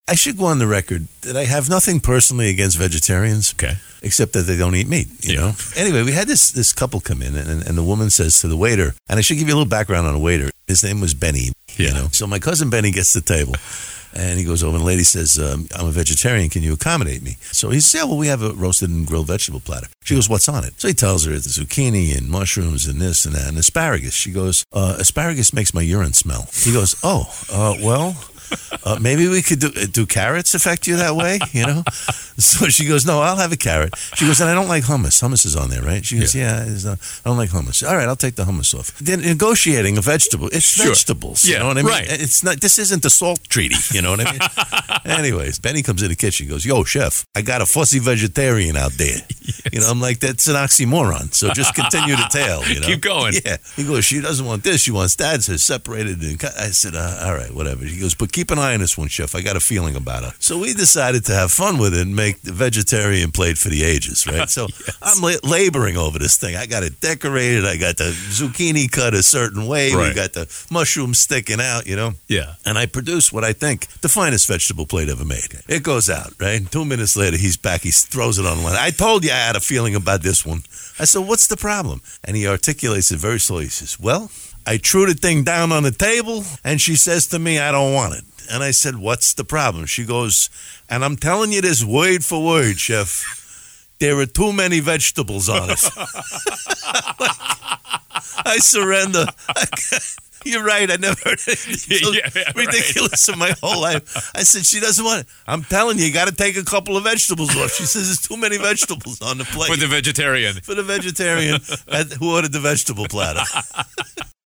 I should go on the record that I have nothing personally against vegetarians. Okay. Except that they don't eat meat, you know? Anyway, we had this couple come in, and the woman says to the waiter, and I should give you a little background on the waiter. His name was Benny, you know? So my cousin Benny gets to the table, and he goes over, and the lady says, I'm a vegetarian, can you accommodate me? So he says, yeah, well, we have a roasted and grilled vegetable platter. She goes, what's on it? So he tells her it's zucchini and mushrooms and this and that and asparagus. She goes, asparagus makes my urine smell. He goes, well... maybe we could do carrots affect you that way, you know? So she goes, no, I'll have a carrot. She goes, and I don't like hummus. Hummus is on there, right? She goes, I don't like hummus. All right, I'll take the hummus off. Then negotiating a vegetable, it's vegetables, you know what I mean? Right. It's not. This isn't the salt treaty, you know what I mean? Anyways, Benny comes in the kitchen, he goes, yo, chef, I got a fussy vegetarian out there. You know, I'm like, that's an oxymoron, so just continue to tell, you know? Keep going. Yeah. He goes, she doesn't want this, she wants that, so separated. And I said, all right, whatever. He goes, but keep an eye on this one, chef. I got a feeling about her. So we decided to have fun with it and make the vegetarian plate for the ages, right? So I'm laboring over this thing. I got it decorated. I got the zucchini cut a certain way. Right. We got the mushrooms sticking out, you know? Yeah. And I produce what I think the finest vegetable plate ever made. It goes out, right? 2 minutes later, he's back. He throws it on the line. I told you I had a feeling about this one. I said, what's the problem? And he articulates it very slowly. He says, well, I threw the thing down on the table, and she says to me, I don't want it. And I said, what's the problem? She goes, and I'm telling you this word for word, chef. There are too many vegetables on it. I surrender. You're right. I never heard anything so ridiculous in my whole life. I said, she doesn't want it. I'm telling you, you got to take a couple of vegetables off. She says, there's too many vegetables on the plate. For the vegetarian. For the vegetarian who ordered the vegetable platter.